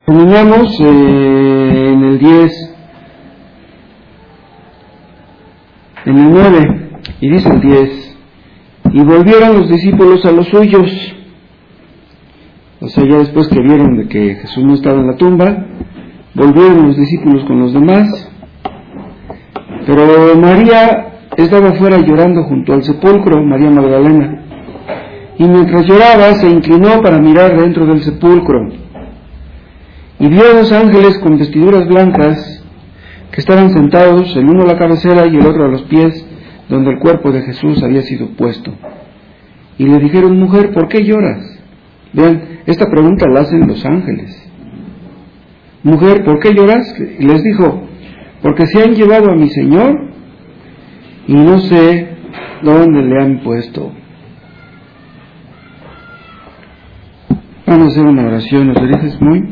Terminamos en el 10, en el 9, y dice el 10, y volvieron los discípulos a los suyos. O sea, ya después que vieron de que Jesús no estaba en la tumba, volvieron los discípulos con los demás. Pero María estaba afuera llorando junto al sepulcro, María Magdalena, y mientras lloraba se inclinó para mirar dentro del sepulcro, y vio dos ángeles con vestiduras blancas que estaban sentados, el uno a la cabecera y el otro a los pies, donde el cuerpo de Jesús había sido puesto. Y le dijeron: mujer, ¿por qué lloras? Vean, esta pregunta la hacen los ángeles. Mujer, ¿por qué lloras? Y les dijo: porque se han llevado a mi Señor y no sé dónde le han puesto. Vamos a hacer una oración, ¿nos dices muy?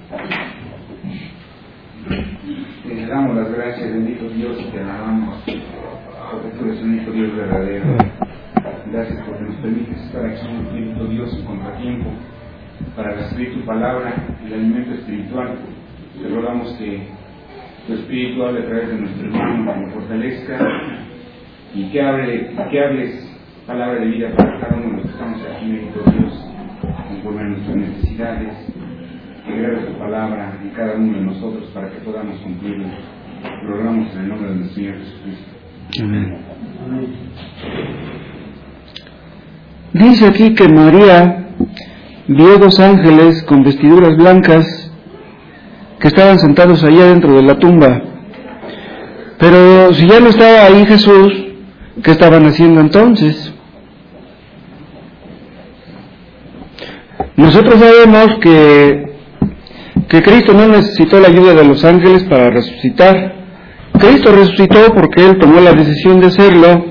Te damos las gracias, bendito Dios, y te alabamos, porque tú eres un único Dios verdadero. Gracias porque nos permites estar aquí, bendito Dios, en contratiempo, para recibir tu palabra, el alimento espiritual. Te rogamos que tu espíritu hable a través de nuestro hermano, que nos fortalezca, y que hables palabra de vida para cada uno de los que estamos aquí, bendito Dios, conforme a nuestras necesidades. Que grabes tu palabra en cada uno de nosotros para que podamos cumplirlo. Lo rogamos en el nombre de nuestro Señor Jesucristo. Amén. Dice aquí que María vio dos ángeles con vestiduras blancas que estaban sentados allá dentro de la tumba. Pero si ya no estaba ahí Jesús, ¿qué estaban haciendo entonces? Nosotros sabemos que Cristo no necesitó la ayuda de los ángeles para resucitar. Cristo resucitó porque Él tomó la decisión de hacerlo,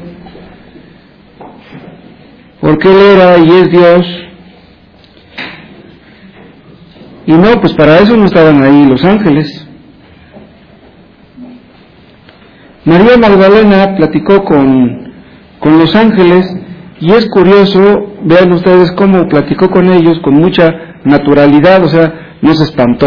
porque Él era y es Dios. Y no, pues para eso no estaban ahí los ángeles. María Magdalena platicó con los ángeles, y es curioso, vean ustedes cómo platicó con ellos con mucha naturalidad, o sea, no se espantó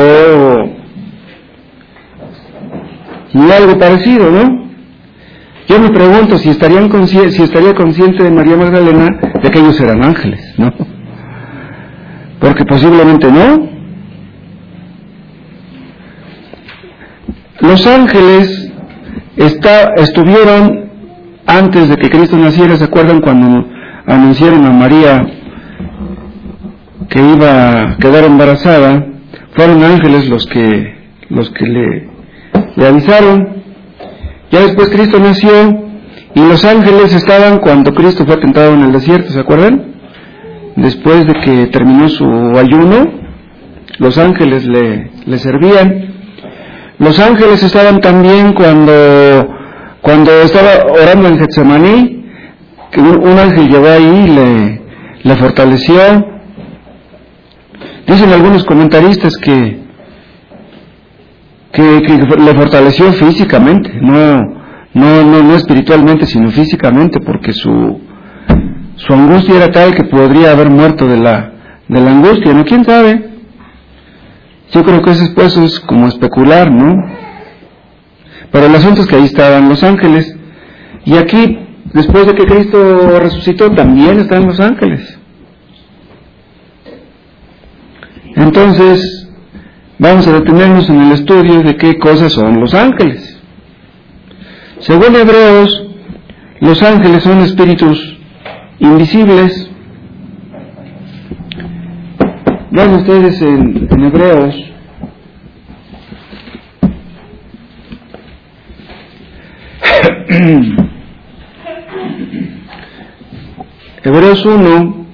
ni algo parecido, ¿no? Yo me pregunto si estaría consciente de María Magdalena de que ellos eran ángeles, ¿no? Porque posiblemente no. Los ángeles estuvieron antes de que Cristo naciera. ¿Se acuerdan cuando anunciaron a María que iba a quedar embarazada? Fueron ángeles los que le avisaron. Ya después Cristo nació, y los ángeles estaban cuando Cristo fue tentado en el desierto, ¿se acuerdan? Después de que terminó su ayuno, los ángeles le servían. Los ángeles estaban también cuando estaba orando en Getsemaní, que un ángel llegó ahí y le fortaleció. Dicen algunos comentaristas que le fortaleció físicamente, no espiritualmente, sino físicamente, porque su angustia era tal que podría haber muerto de la angustia, ¿no? ¿Quién sabe? Yo creo que eso es como especular, ¿no? Pero el asunto es que ahí estaban los ángeles, y aquí, después de que Cristo resucitó, también están los ángeles. Entonces, vamos a detenernos en el estudio de qué cosas son los ángeles. Según Hebreos, los ángeles son espíritus invisibles. Vean ustedes en Hebreos, Hebreos 1,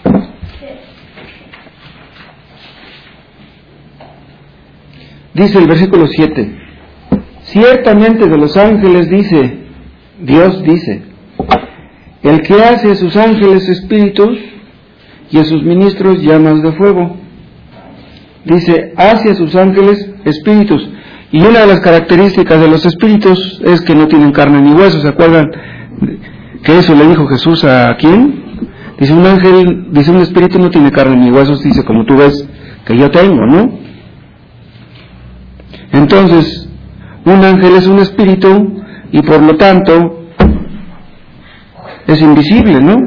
dice el versículo 7, ciertamente de los ángeles Dios dice, el que hace a sus ángeles espíritus y a sus ministros llamas de fuego. Dice, hace a sus ángeles espíritus, y una de las características de los espíritus es que no tienen carne ni hueso. ¿Se acuerdan que eso le dijo Jesús a quién? Dice, un espíritu no tiene carne ni huesos, dice, como tú ves que yo tengo, ¿no? Entonces, un ángel es un espíritu y por lo tanto es invisible, ¿no?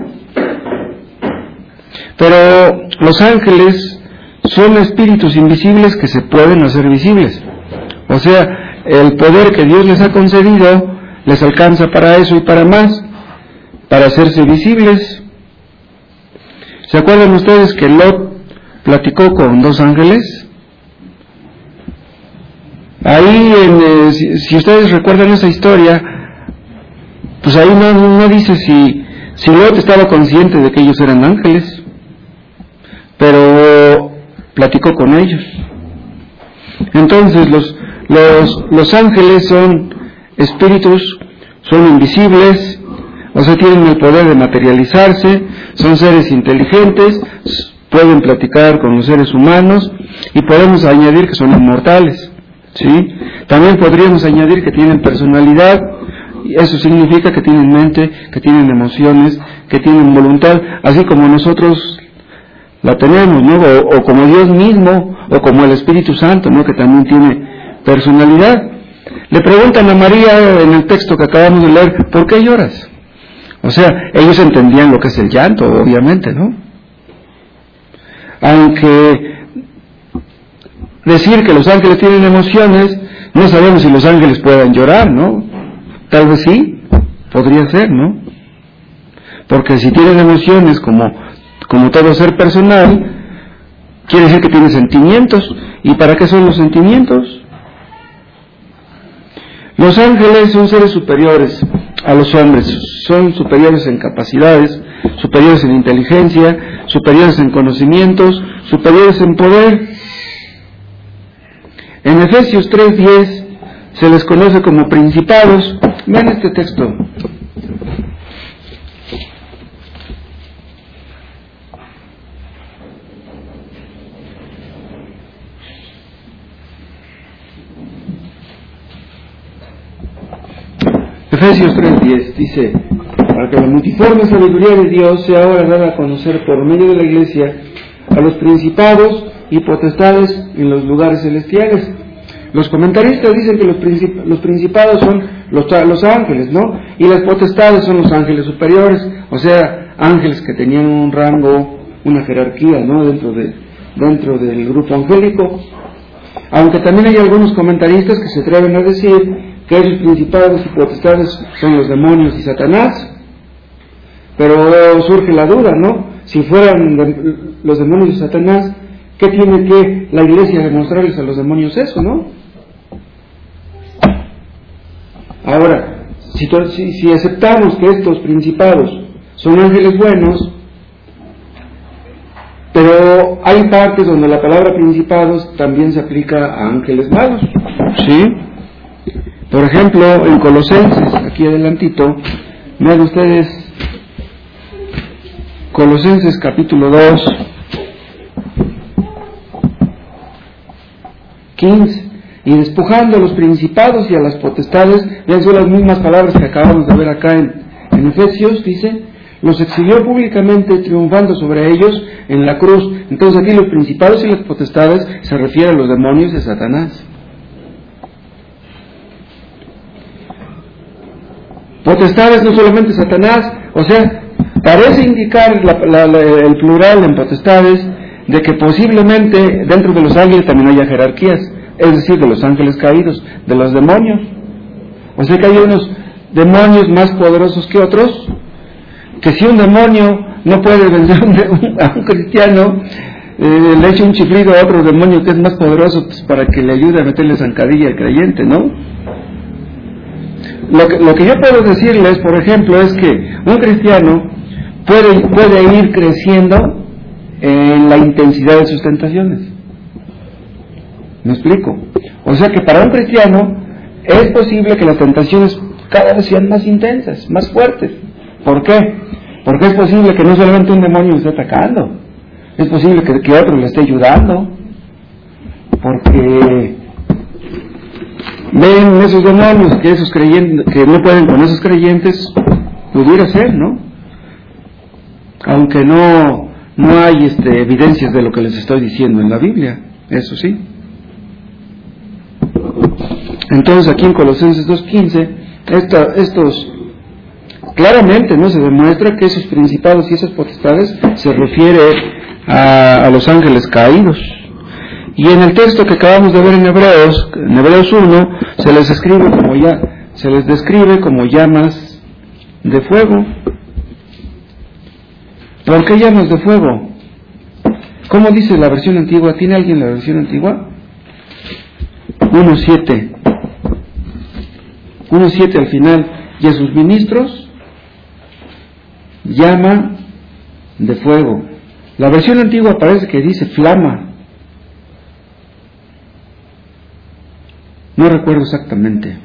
Pero los ángeles son espíritus invisibles que se pueden hacer visibles. O sea, el poder que Dios les ha concedido les alcanza para eso y para más, para hacerse visibles. ¿Se acuerdan ustedes que Lot platicó con dos ángeles? Ahí, si ustedes recuerdan esa historia, pues ahí no dice si Lot estaba consciente de que ellos eran ángeles, pero platicó con ellos. Entonces los ángeles son espíritus, son invisibles, o sea, tienen el poder de materializarse, son seres inteligentes, pueden platicar con los seres humanos, y podemos añadir que son inmortales, ¿sí? También podríamos añadir que tienen personalidad, y eso significa que tienen mente, que tienen emociones, que tienen voluntad, así como nosotros la tenemos, ¿no? O como Dios mismo, o como el Espíritu Santo, ¿no? Que también tiene personalidad. Le preguntan a María en el texto que acabamos de leer, ¿por qué lloras? O sea, ellos entendían lo que es el llanto, obviamente, ¿no? Aunque decir que los ángeles tienen emociones, no sabemos si los ángeles puedan llorar, ¿no? Tal vez sí, podría ser, ¿no? Porque si tienen emociones como todo ser personal, quiere decir que tiene sentimientos. ¿Y para qué son los sentimientos? Los ángeles son seres superiores a los hombres, son superiores en capacidades, superiores en inteligencia, superiores en conocimientos, superiores en poder. En Efesios 3:10 se les conoce como principados. Vean este texto. Efesios 3:10 dice: para que la multiforme sabiduría de Dios sea ahora dada a conocer por medio de la Iglesia a los principados y potestades en los lugares celestiales. Los comentaristas dicen que los principados son los ángeles, ¿no? Y las potestades son los ángeles superiores, o sea, ángeles que tenían un rango, una jerarquía, ¿no? Dentro del grupo angélico. Aunque también hay algunos comentaristas que se atreven a decir que esos principados y potestades son los demonios y Satanás. Pero surge la duda, ¿no? Si fueran los demonios y Satanás, ¿qué tiene que la Iglesia demostrarles a los demonios eso, no? Ahora, si aceptamos que estos principados son ángeles buenos, pero hay partes donde la palabra principados también se aplica a ángeles malos, ¿sí? Por ejemplo, en Colosenses, aquí adelantito, vean ustedes, Colosenses capítulo 2, 15, y despojando a los principados y a las potestades, vean, son las mismas palabras que acabamos de ver acá en Efesios, dice, los exhibió públicamente triunfando sobre ellos en la cruz. Entonces aquí los principados y las potestades se refieren a los demonios de Satanás. Potestades no solamente Satanás, o sea, parece indicar el plural en potestades de que posiblemente dentro de los ángeles también haya jerarquías, es decir, de los ángeles caídos, de los demonios. O sea que hay unos demonios más poderosos que otros, que si un demonio no puede vencer a un cristiano, le echa un chiflido a otro demonio que es más poderoso, pues, para que le ayude a meterle zancadilla al creyente, ¿no? Lo que yo puedo decirles, por ejemplo, es que un cristiano puede ir creciendo en la intensidad de sus tentaciones. ¿Me explico? O sea que para un cristiano es posible que las tentaciones cada vez sean más intensas, más fuertes. ¿Por qué? Porque es posible que no solamente un demonio le esté atacando, es posible que otro le esté ayudando, porque ven esos demonios que esos creyentes que no pueden con esos creyentes, pudiera ser, ¿no? Aunque no hay evidencias de lo que les estoy diciendo en la Biblia, eso sí. Entonces aquí en Colosenses 2:15, estos claramente no se demuestra que esos principados y esas potestades se refiere a los ángeles caídos. Y en el texto que acabamos de ver en Hebreos 1, se les describe como llamas de fuego. ¿Por qué llamas de fuego? ¿Cómo dice la versión antigua? ¿Tiene alguien la versión antigua? 1:7 al final. Y a sus ministros llama de fuego. La versión antigua parece que dice flama. No recuerdo exactamente.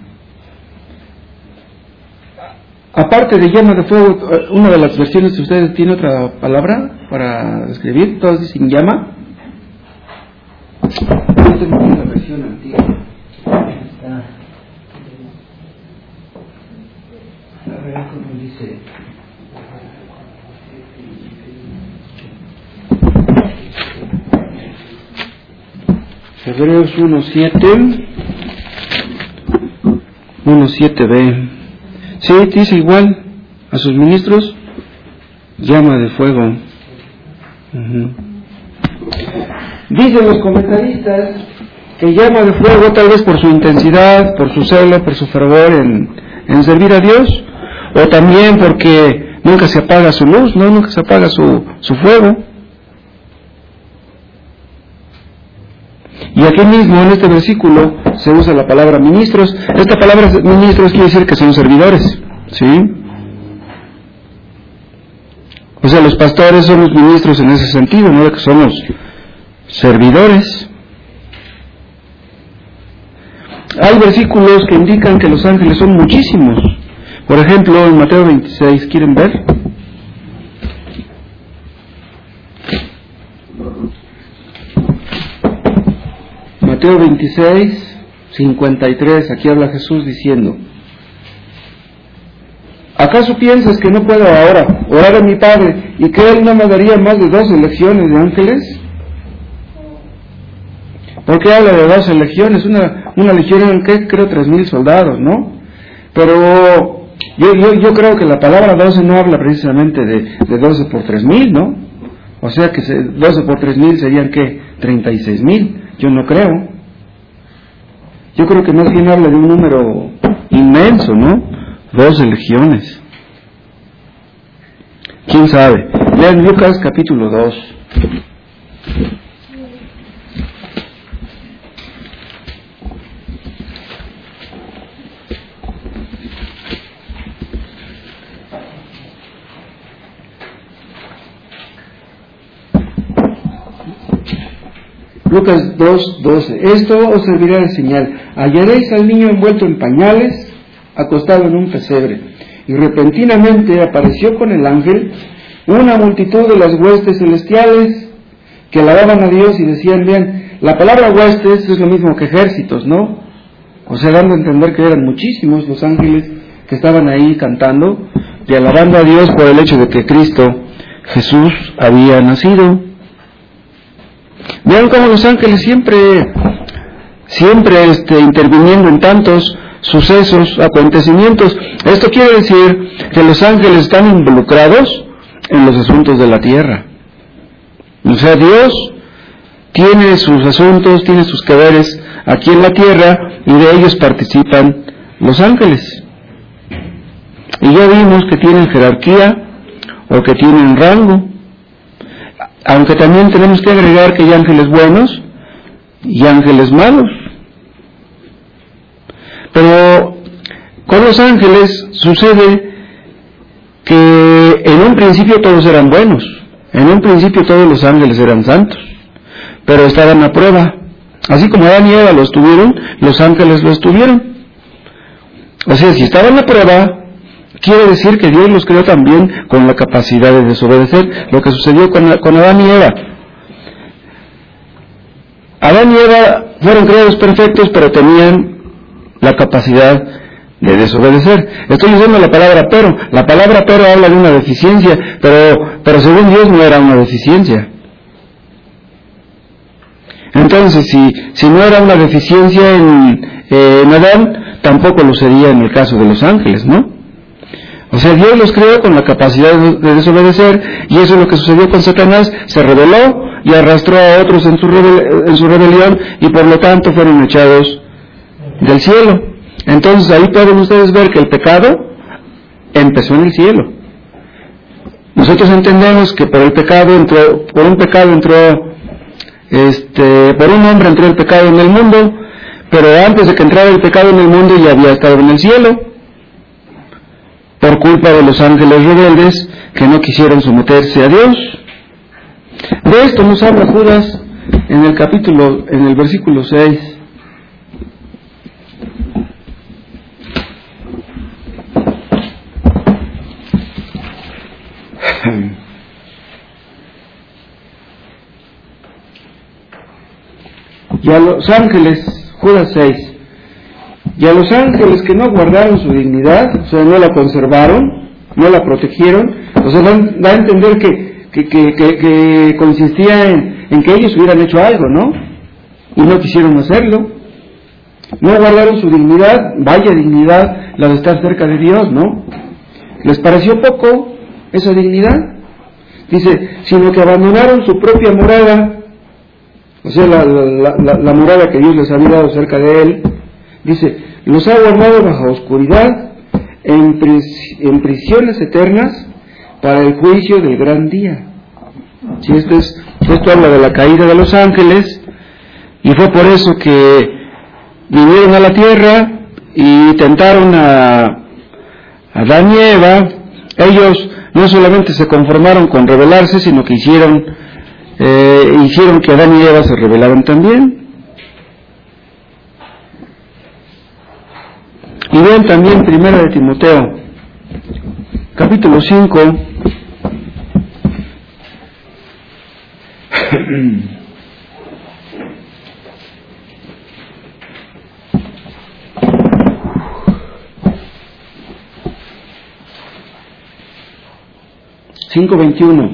Aparte de llama de fuego, una de las versiones de ustedes tiene otra palabra para describir. Todas dicen llama. Yo tengo la versión antigua. A ver cómo dice. Hebreos 1:7b. Sí, dice igual, a sus ministros llama de fuego. Dicen los comentaristas que llama de fuego tal vez por su intensidad, por su celo, por su fervor en servir a Dios, o también porque nunca se apaga su luz, ¿no? Nunca se apaga su fuego. Y aquí mismo en este versículo se usa la palabra ministros. Esta palabra ministros quiere decir que son servidores, ¿sí? O sea, los pastores son los ministros en ese sentido, no de que somos servidores. Hay versículos que indican que los ángeles son muchísimos. Por ejemplo, en Mateo 26, ¿quieren ver? Mateo 26, 53, aquí habla Jesús diciendo: ¿acaso piensas que no puedo ahora orar a mi Padre y que Él no me daría más de 12 legiones de ángeles? ¿Por qué habla de 12 legiones? Una legión eran, creo, 3,000 soldados, ¿no? Pero yo creo que la palabra 12 no habla precisamente de 12 por 3,000, ¿no? O sea que 12 por 3,000 serían, ¿qué? 36,000. Yo no creo. Yo creo que más bien habla de un número inmenso, ¿no? 12 legiones. ¿Quién sabe? Lean Lucas capítulo 2. Lucas 2:12. Esto os servirá de señal. Hallaréis al niño envuelto en pañales, acostado en un pesebre. Y repentinamente apareció con el ángel una multitud de las huestes celestiales que alababan a Dios y decían, bien, la palabra huestes es lo mismo que ejércitos, ¿no? O sea, dando a entender que eran muchísimos los ángeles que estaban ahí cantando y alabando a Dios por el hecho de que Cristo Jesús había nacido. Vean cómo los ángeles siempre interviniendo en tantos sucesos, acontecimientos. Esto quiere decir que los ángeles están involucrados en los asuntos de la tierra. O sea, Dios tiene sus asuntos, tiene sus quehaceres aquí en la tierra y de ellos participan los ángeles. Y ya vimos que tienen jerarquía o que tienen rango. Aunque también tenemos que agregar que hay ángeles buenos y ángeles malos. Pero con los ángeles sucede que en un principio todos eran buenos. En un principio todos los ángeles eran santos. Pero estaban a prueba. Así como Adán y Eva los tuvieron, los ángeles los tuvieron. O sea, si estaban a prueba, quiere decir que Dios los creó también con la capacidad de desobedecer, lo que sucedió con Adán y Eva. Adán y Eva fueron creados perfectos, pero tenían la capacidad de desobedecer. Estoy usando la palabra pero. La palabra pero habla de una deficiencia, pero según Dios no era una deficiencia. Entonces, si no era una deficiencia en Adán, tampoco lo sería en el caso de los ángeles, ¿no? O sea, Dios los creó con la capacidad de desobedecer, y eso es lo que sucedió con Satanás. Se rebeló y arrastró a otros en su rebelión, y por lo tanto fueron echados del cielo. Entonces ahí pueden ustedes ver que el pecado empezó en el cielo. Nosotros entendemos que por un hombre entró el pecado en el mundo, pero antes de que entrara el pecado en el mundo ya había estado en el cielo, por culpa de los ángeles rebeldes que no quisieron someterse a Dios. De esto nos habla Judas en el versículo 6. Y a los ángeles, Judas 6, y a los ángeles que no guardaron su dignidad, o sea, no la conservaron, no la protegieron, o sea, da a entender que consistía en que ellos hubieran hecho algo, ¿no? Y no quisieron hacerlo. No guardaron su dignidad, vaya dignidad la de estar cerca de Dios, ¿no? ¿Les pareció poco esa dignidad? Dice, sino que abandonaron su propia morada, o sea, la morada que Dios les había dado cerca de Él. Dice, los ha guardado bajo oscuridad, en prisiones eternas, para el juicio del gran día. Sí, esto habla de la caída de los ángeles, y fue por eso que vinieron a la tierra y tentaron a Adán y Eva. Ellos no solamente se conformaron con rebelarse, sino que hicieron que Adán y Eva se rebelaran también. Y vean también 1 de Timoteo, capítulo 5, ...5:21...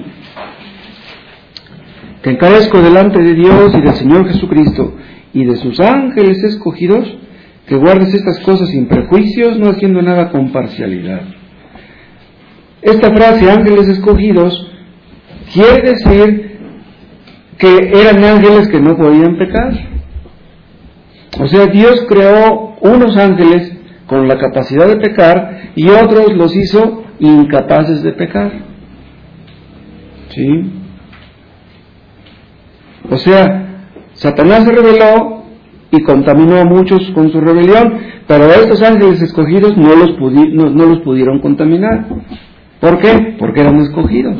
Te encarezco delante de Dios y del Señor Jesucristo y de sus ángeles escogidos, que guardes estas cosas sin prejuicios, no haciendo nada con parcialidad. Esta frase, ángeles escogidos, quiere decir que eran ángeles que no podían pecar. O sea, Dios creó unos ángeles con la capacidad de pecar y otros los hizo incapaces de pecar. ¿Sí? O sea, Satanás se rebeló y contaminó a muchos con su rebelión, pero a estos ángeles escogidos no los pudieron contaminar. ¿Por qué? Porque eran escogidos.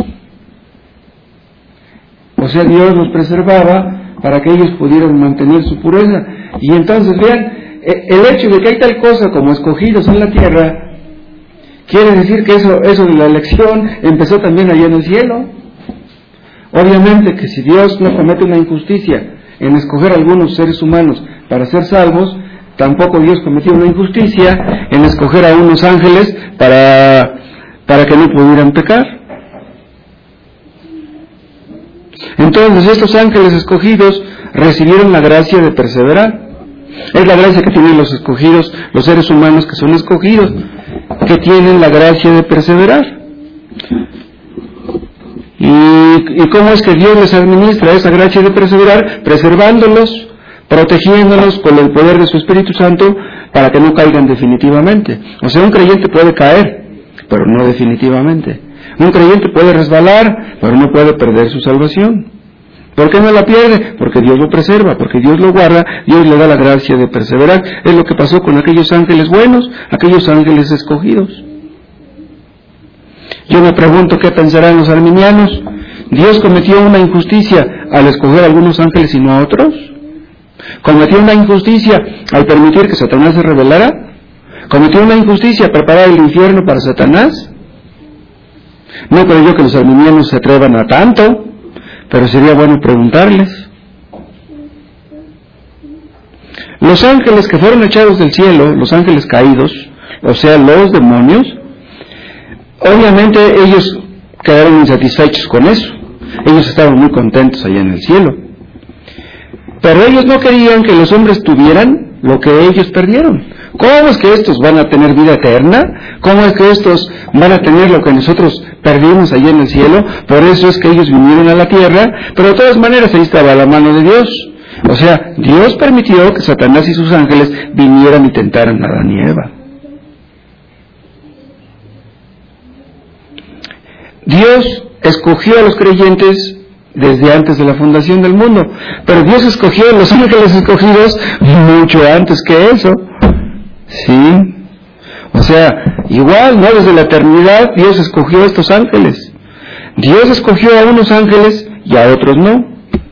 O sea, Dios los preservaba para que ellos pudieran mantener su pureza. Y entonces, vean, el hecho de que hay tal cosa como escogidos en la tierra, quiere decir que eso de la elección empezó también allá en el cielo. Obviamente que si Dios no comete una injusticia en escoger a algunos seres humanos para ser salvos, tampoco Dios cometió una injusticia en escoger a unos ángeles para que no pudieran pecar. Entonces estos ángeles escogidos recibieron la gracia de perseverar. Es la gracia que tienen los escogidos, los seres humanos que son escogidos, que tienen la gracia de perseverar. ¿Y cómo es que Dios les administra esa gracia de perseverar? Preservándolos, protegiéndolos con el poder de su Espíritu Santo para que no caigan definitivamente. O sea, un creyente puede caer, pero no definitivamente. Un creyente puede resbalar, pero no puede perder su salvación. ¿Por qué no la pierde? Porque Dios lo preserva, porque Dios lo guarda, Dios le da la gracia de perseverar. Es lo que pasó con aquellos ángeles buenos, aquellos ángeles escogidos. Yo me pregunto qué pensarán los arminianos. ¿Dios cometió una injusticia al escoger a algunos ángeles y no a otros? ¿Cometió una injusticia al permitir que Satanás se rebelara? ¿Cometió una injusticia al preparar el infierno para Satanás? No creo yo que los arminianos se atrevan a tanto, pero sería bueno preguntarles. Los ángeles que fueron echados del cielo, los ángeles caídos, o sea, los demonios, obviamente ellos quedaron insatisfechos con eso. Ellos estaban muy contentos allá en el cielo. Pero ellos no querían que los hombres tuvieran lo que ellos perdieron. ¿Cómo es que estos van a tener vida eterna? ¿Cómo es que estos van a tener lo que nosotros perdimos allá en el cielo? Por eso es que ellos vinieron a la tierra, pero de todas maneras ahí estaba la mano de Dios. O sea, Dios permitió que Satanás y sus ángeles vinieran y tentaran a Adán y Eva. Dios escogió a los creyentes desde antes de la fundación del mundo, pero Dios escogió a los ángeles escogidos mucho antes que eso. Sí, o sea, igual, ¿no? Desde la eternidad Dios escogió a estos ángeles. Dios escogió a unos ángeles y a otros no.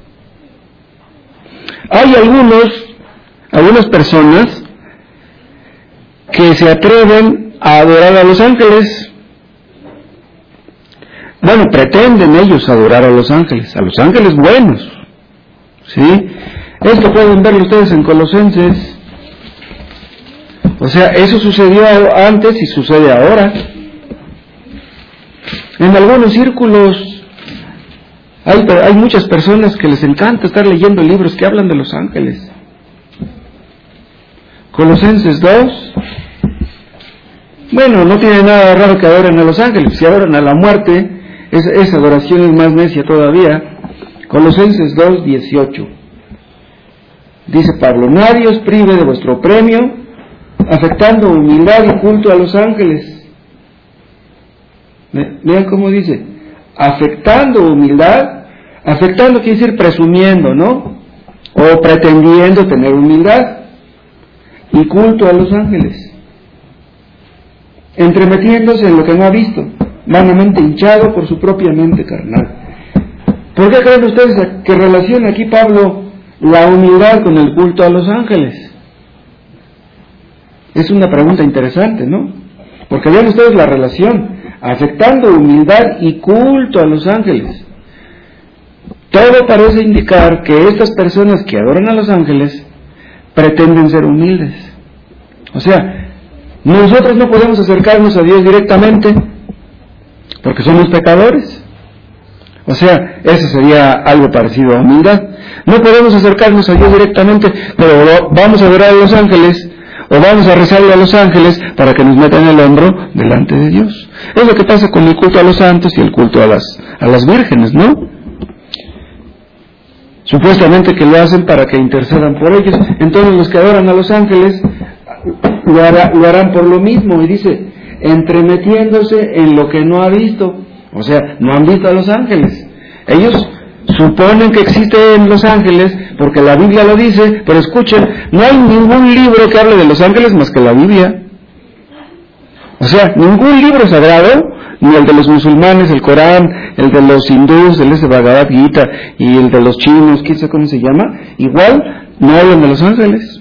Hay algunas personas que se atreven a adorar a los ángeles. Bueno, pretenden ellos adorar a los ángeles buenos, ¿sí? Esto pueden verlo ustedes en Colosenses. O sea, eso sucedió antes y sucede ahora. En algunos círculos hay muchas personas que les encanta estar leyendo libros que hablan de los ángeles. Colosenses 2. Bueno, no tiene nada raro que adoren a los ángeles. Si adoran a la muerte, esa adoración es más necia todavía. Colosenses 2:18. Dice Pablo: nadie os prive de vuestro premio, afectando humildad y culto a los ángeles. Vean cómo dice, afectando humildad. Afectando quiere decir presumiendo, ¿no? O pretendiendo tener humildad. Y culto a los ángeles. Entremetiéndose en lo que no ha visto, vanamente hinchado por su propia mente carnal. ¿Por qué creen ustedes que relaciona aquí Pablo la humildad con el culto a los ángeles? Es una pregunta interesante, ¿no? Porque vean ustedes la relación, afectando humildad y culto a los ángeles. Todo parece indicar que estas personas que adoran a los ángeles pretenden ser humildes. O sea, nosotros no podemos acercarnos a Dios directamente porque somos pecadores. O sea, eso sería algo parecido a humildad. No podemos acercarnos a Dios directamente, pero vamos a adorar a los ángeles o vamos a rezarle a los ángeles para que nos metan el hombro delante de Dios. Es lo que pasa con el culto a los santos y el culto a las vírgenes, ¿no? Supuestamente que lo hacen para que intercedan por ellos. Entonces los que adoran a los ángeles lo harán por lo mismo. Y dice, entremetiéndose en lo que no ha visto. O sea, no han visto a los ángeles. Ellos suponen que existen los ángeles porque la Biblia lo dice, pero escuchen, no hay ningún libro que hable de los ángeles más que la Biblia. O sea, ningún libro sagrado, ni el de los musulmanes, el Corán, el de los hindús, el ese Bhagavad Gita, y el de los chinos, quién sabe cómo se llama, igual no hablan de los ángeles.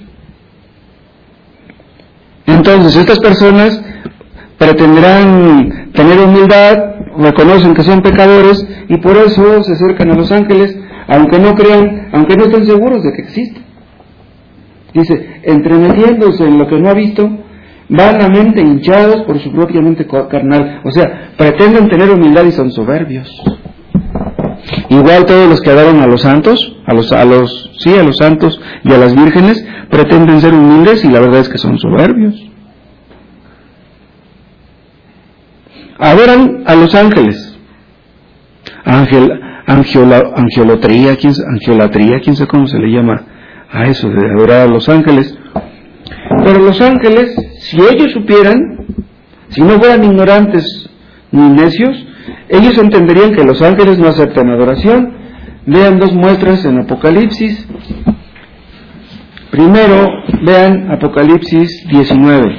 Entonces, estas personas pretenderán tener humildad, reconocen que son pecadores, y por eso se acercan a los ángeles, aunque no crean, aunque no estén seguros de que existen. Dice, entremetiéndose en lo que no ha visto, vanamente hinchados por su propia mente carnal. O sea, pretenden tener humildad y son soberbios. Igual todos los que adoran a los santos, a los santos y a las vírgenes, pretenden ser humildes y la verdad es que son soberbios. Adoran a los ángeles. Angiolatría, quién sabe cómo se le llama a eso de adorar a los ángeles. Pero los ángeles, si ellos supieran, si no fueran ignorantes ni necios, ellos entenderían que los ángeles no aceptan adoración. Vean dos muestras en Apocalipsis. Primero, vean Apocalipsis 19.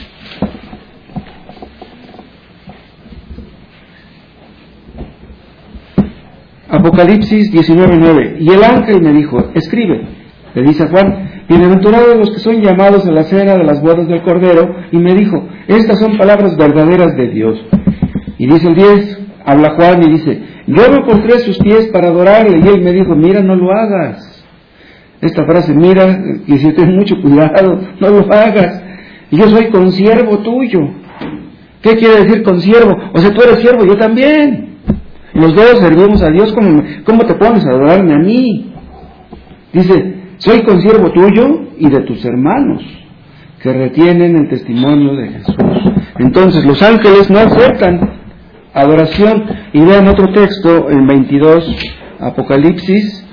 Apocalipsis 19:9. Y el ángel me dijo, escribe, le dice a Juan, bienaventurados los que son llamados a la cena de las bodas del Cordero, y me dijo, estas son palabras verdaderas de Dios. Y dice el 10, habla Juan y dice, yo me postré a sus pies para adorarle, y él me dijo, mira, no lo hagas. Esta frase, mira, y si ten mucho cuidado, no lo hagas, y yo soy consiervo tuyo. ¿Qué quiere decir consiervo? O sea, tú eres siervo, yo también. Los dos servimos a Dios. ¿Cómo te pones a adorarme a mí? Dice, soy consiervo tuyo y de tus hermanos, que retienen el testimonio de Jesús. Entonces los ángeles no aceptan adoración. Y vean otro texto en 22, Apocalipsis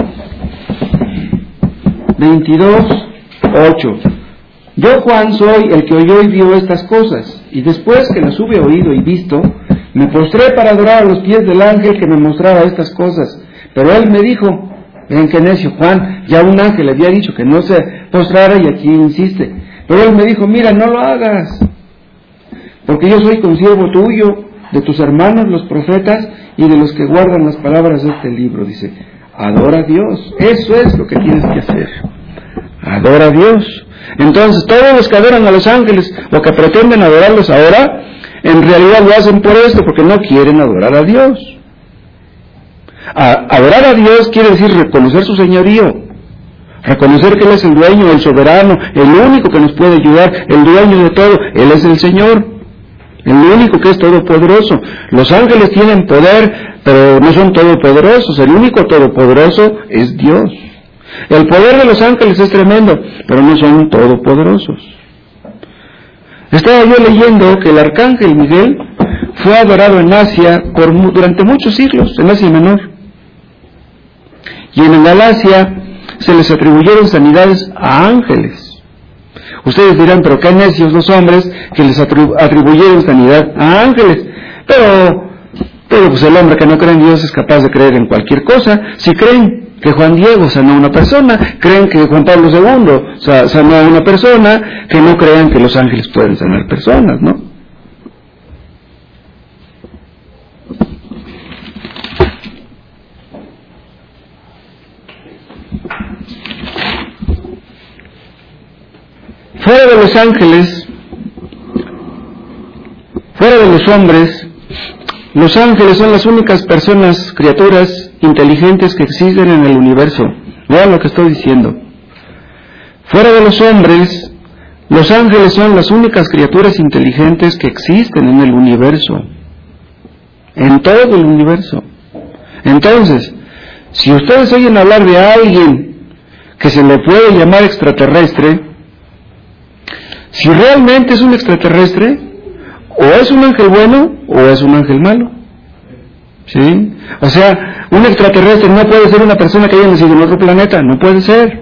22:8. Yo, Juan, soy el que oyó y vio estas cosas, y después que las hube oído y visto, me postré para adorar a los pies del ángel que me mostraba estas cosas. Pero él me dijo, ven qué necio, Juan, ya un ángel le había dicho que no se postrara y aquí insiste. Pero él me dijo, mira, no lo hagas, porque yo soy consiervo tuyo, de tus hermanos los profetas y de los que guardan las palabras de este libro. Dice, adora a Dios, eso es lo que tienes que hacer, adora a Dios. Entonces todos los que adoran a los ángeles o que pretenden adorarlos ahora, en realidad lo hacen por esto, porque no quieren adorar a Dios. Adorar a Dios quiere decir reconocer su señorío, reconocer que Él es el dueño, el soberano, el único que nos puede ayudar, el dueño de todo. Él es el Señor, el único que es todopoderoso. Los ángeles tienen poder, pero no son todopoderosos. El único todopoderoso es Dios. El poder de los ángeles es tremendo, pero no son todopoderosos. Estaba yo leyendo que el arcángel Miguel fue adorado en Asia durante muchos siglos, en Asia Menor. Y en Galacia se les atribuyeron sanidades a ángeles. Ustedes dirán, pero qué necios los hombres que les atribuyeron sanidad a ángeles. Pero pues el hombre que no cree en Dios es capaz de creer en cualquier cosa. Si creen que Juan Diego sanó a una persona, creen que Juan Pablo II sanó a una persona, que no crean que los ángeles pueden sanar personas, ¿no? Fuera de los ángeles, fuera de los hombres, los ángeles son las únicas personas, criaturas inteligentes que existen en el universo. Vean lo que estoy diciendo. Fuera de los hombres, los ángeles son las únicas criaturas inteligentes que existen en el universo. En todo el universo. Entonces, si ustedes oyen hablar de alguien que se le puede llamar extraterrestre, si realmente es un extraterrestre, o es un ángel bueno o es un ángel malo. ¿Sí? O sea, un extraterrestre no puede ser una persona que haya nacido en otro planeta, no puede ser.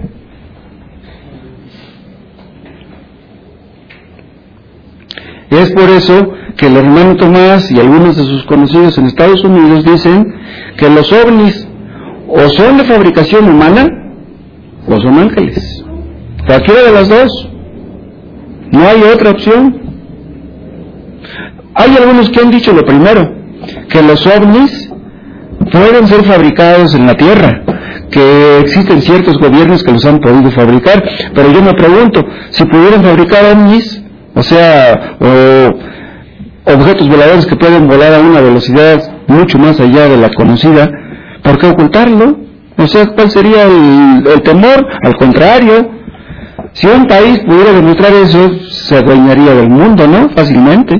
Es por eso que el hermano Tomás y algunos de sus conocidos en Estados Unidos dicen que los ovnis o son de fabricación humana o son ángeles. Cualquiera de las dos. No hay otra opción. Hay algunos que han dicho lo primero, que los ovnis pueden ser fabricados en la Tierra, que existen ciertos gobiernos que los han podido fabricar, pero yo me pregunto, si pudieran fabricar ovnis, o sea, objetos voladores que pueden volar a una velocidad mucho más allá de la conocida, ¿por qué ocultarlo? O sea, ¿cuál sería el temor? Al contrario, si un país pudiera demostrar eso, se adueñaría del mundo, ¿no? Fácilmente.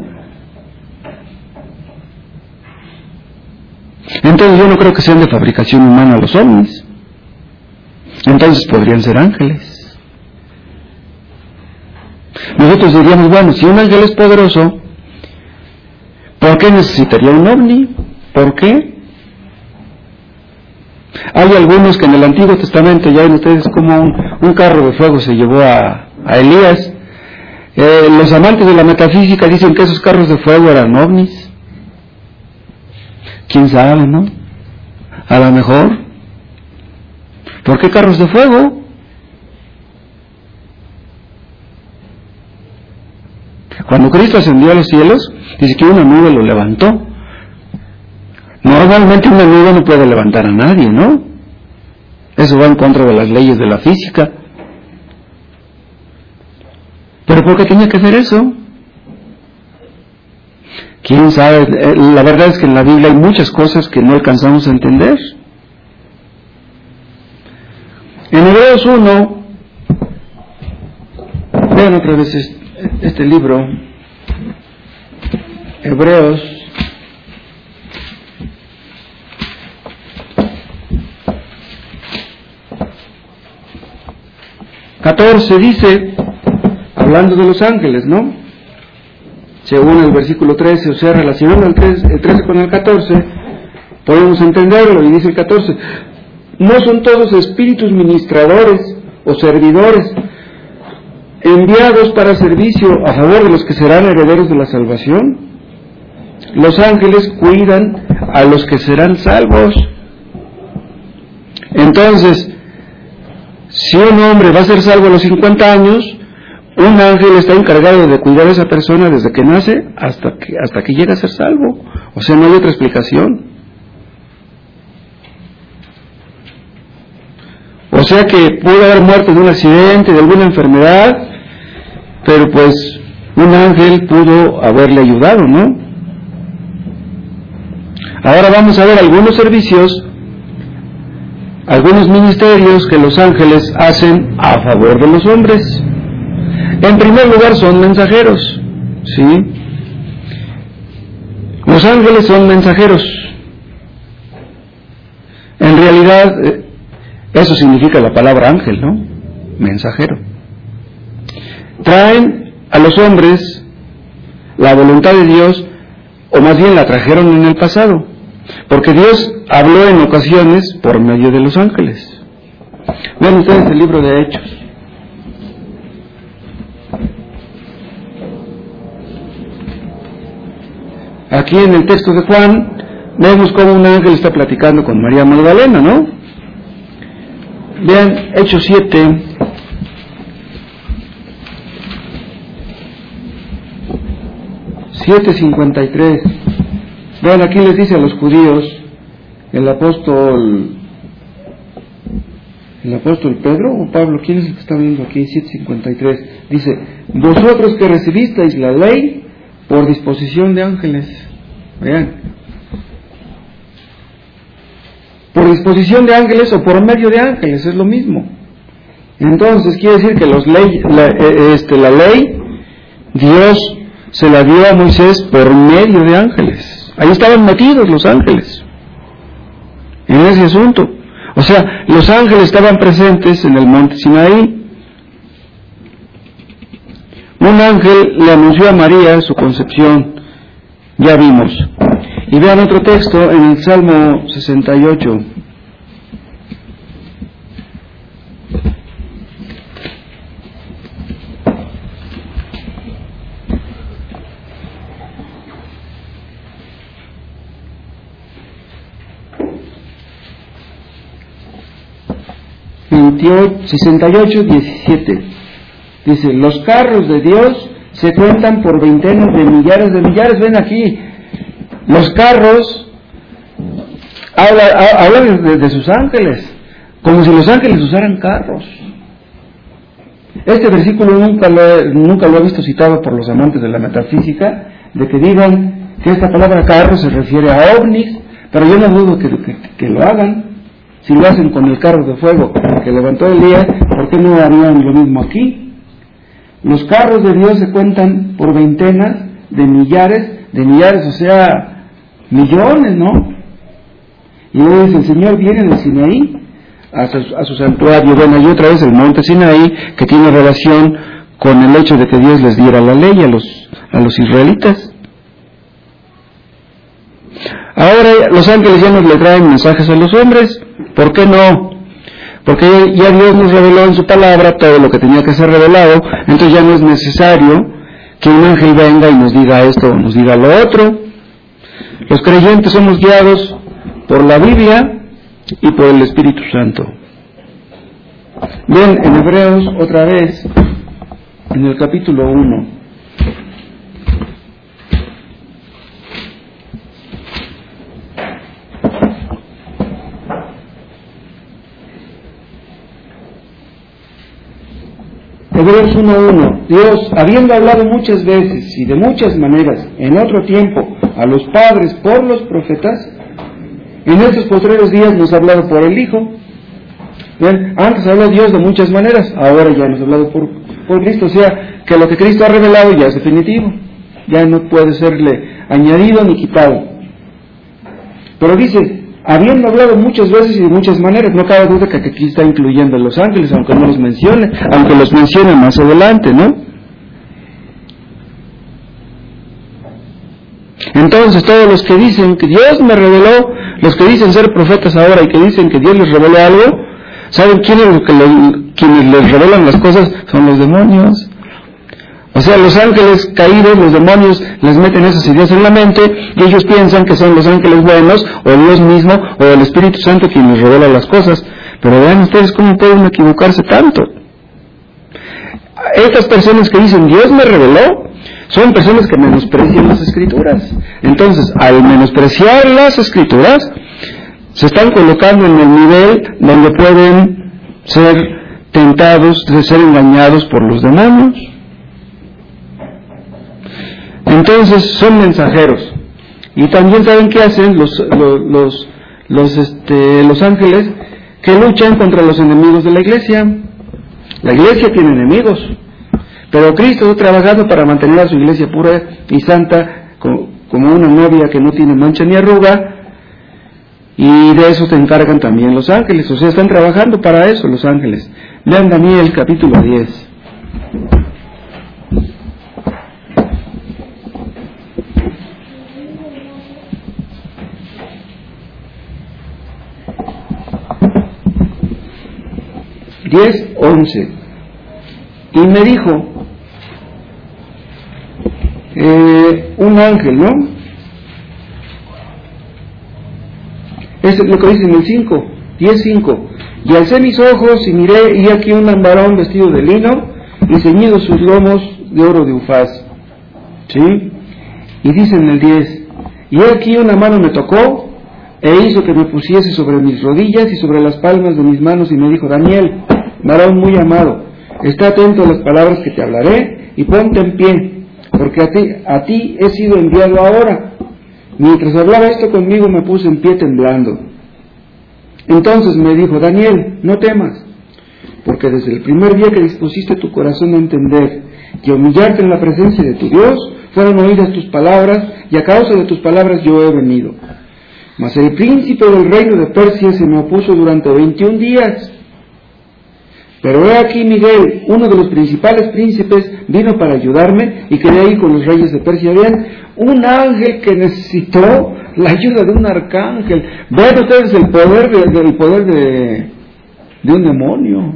Entonces yo no creo que sean de fabricación humana los ovnis. Entonces podrían ser ángeles. Nosotros diríamos, bueno, si un ángel es poderoso, ¿por qué necesitaría un ovni? ¿Por qué? Hay algunos que en el Antiguo Testamento, ya ven ustedes como un carro de fuego se llevó a Elías. Los amantes de la metafísica dicen que esos carros de fuego eran ovnis. ¿Quién sabe, no? A lo mejor. ¿Por qué carros de fuego? Cuando Cristo ascendió a los cielos, dice que una nube lo levantó. Normalmente una nube no puede levantar a nadie, ¿no? Eso va en contra de las leyes de la física. ¿Pero por qué tenía que hacer eso? ¿Quién sabe? La verdad es que en la Biblia hay muchas cosas que no alcanzamos a entender. En Hebreos 1, vean otra vez este libro, Hebreos 1. 14 dice, hablando de los ángeles, ¿no? Según el versículo 13, o sea, relacionando el 13 con el 14, podemos entenderlo, y dice el 14, ¿no son todos espíritus ministradores o servidores enviados para servicio a favor de los que serán herederos de la salvación? Los ángeles cuidan a los que serán salvos. Entonces, si un hombre va a ser salvo a los 50 años, un ángel está encargado de cuidar a esa persona desde que nace hasta que llega a ser salvo. O sea, no hay otra explicación. O sea que pudo haber muerto de un accidente, de alguna enfermedad, pero pues un ángel pudo haberle ayudado, ¿no? Ahora vamos a ver algunos servicios, algunos ministerios que los ángeles hacen a favor de los hombres. En primer lugar son mensajeros, ¿sí? Los ángeles son mensajeros. En realidad, eso significa la palabra ángel, ¿no? Mensajero. Traen a los hombres la voluntad de Dios, o más bien la trajeron en el pasado, porque Dios habló en ocasiones por medio de los ángeles. Vean ustedes el libro de Hechos. Aquí en el texto de Juan vemos cómo un ángel está platicando con María Magdalena, ¿no? Vean Hechos 7. $7:53. Vean, aquí les dice a los judíos el apóstol Pedro o Pablo, ¿quién es el que está viendo aquí? 7:53. Dice, vosotros que recibisteis la ley por disposición de ángeles. Vean, por disposición de ángeles o por medio de ángeles, es lo mismo. Entonces quiere decir que la ley Dios se la dio a Moisés por medio de ángeles. Ahí estaban metidos los ángeles en ese asunto. O sea, los ángeles estaban presentes en el monte Sinaí. Un ángel le anunció a María su concepción, ya vimos. Y vean otro texto en el Salmo 68. (68, 17) dice, los carros de Dios se cuentan por veintenas de millares de millares. Ven aquí, los carros hablan de sus ángeles, como si los ángeles usaran carros. Este versículo nunca lo he visto citado por los amantes de la metafísica, de que digan que esta palabra carro se refiere a ovnis, pero yo no dudo que lo hagan. Si lo hacen con el carro de fuego que levantó Elías, ¿por qué no harían lo mismo aquí? Los carros de Dios se cuentan por veintenas de millares, o sea, millones, ¿no? Y luego dice, el Señor viene del Sinaí a su santuario. Bueno, y otra vez el monte Sinaí, que tiene relación con el hecho de que Dios les diera la ley a los israelitas. Ahora los ángeles ya nos le traen mensajes a los hombres. ¿Por qué no? Porque ya Dios nos reveló en su palabra todo lo que tenía que ser revelado, entonces ya no es necesario que un ángel venga y nos diga esto o nos diga lo otro. Los creyentes somos guiados por la Biblia y por el Espíritu Santo. Bien, en Hebreos otra vez, en el capítulo 1. Hebreos 1:1. Dios, habiendo hablado muchas veces y de muchas maneras en otro tiempo a los padres por los profetas, en estos postreros días nos ha hablado por el Hijo. Bien, antes habló Dios de muchas maneras, ahora ya nos ha hablado por Cristo. O sea, que lo que Cristo ha revelado ya es definitivo, ya no puede serle añadido ni quitado. Pero dice, habiendo hablado muchas veces y de muchas maneras. No cabe duda que aquí está incluyendo a los ángeles, aunque no los mencione, aunque los mencione más adelante, ¿no? Entonces todos los que dicen que Dios me reveló, los que dicen ser profetas ahora y que dicen que Dios les reveló algo, ¿saben quienes les revelan las cosas? Son los demonios. O sea, los ángeles caídos, los demonios, les meten esas ideas en la mente y ellos piensan que son los ángeles buenos, o Dios mismo, o el Espíritu Santo quien les revela las cosas. Pero vean ustedes cómo pueden equivocarse tanto. Estas personas que dicen Dios me reveló, son personas que menosprecian las Escrituras. Entonces, al menospreciar las Escrituras, se están colocando en el nivel donde pueden ser tentados, de ser engañados por los demonios. Entonces, son mensajeros. Y también saben qué hacen los ángeles, que luchan contra los enemigos de la iglesia. La iglesia tiene enemigos, pero Cristo está trabajando para mantener a su iglesia pura y santa, como una novia que no tiene mancha ni arruga, y de eso se encargan también los ángeles. O sea, están trabajando para eso los ángeles. Lean Daniel capítulo 10. Diez, 11. Y me dijo un ángel, ¿no? Es lo que dice en el 5, 10:5. Y alcé mis ojos y miré, y aquí un varón vestido de lino y ceñidos sus lomos de oro de Ufaz. ¿Sí? Y dice en el 10, y aquí una mano me tocó e hizo que me pusiese sobre mis rodillas y sobre las palmas de mis manos, y me dijo: Daniel, varón muy amado, está atento a las palabras que te hablaré y ponte en pie, porque a ti he sido enviado ahora. Mientras hablaba esto conmigo me puse en pie temblando. Entonces me dijo: Daniel, no temas, porque desde el primer día que dispusiste tu corazón a entender y a humillarte en la presencia de tu Dios, fueron oídas tus palabras, y a causa de tus palabras yo he venido. Mas el príncipe del reino de Persia se me opuso durante 21 días. Pero he aquí Miguel, uno de los principales príncipes, vino para ayudarme, y quedé ahí con los reyes de Persia. Vean, un ángel que necesitó la ayuda de un arcángel. Vean ustedes el poder de un demonio.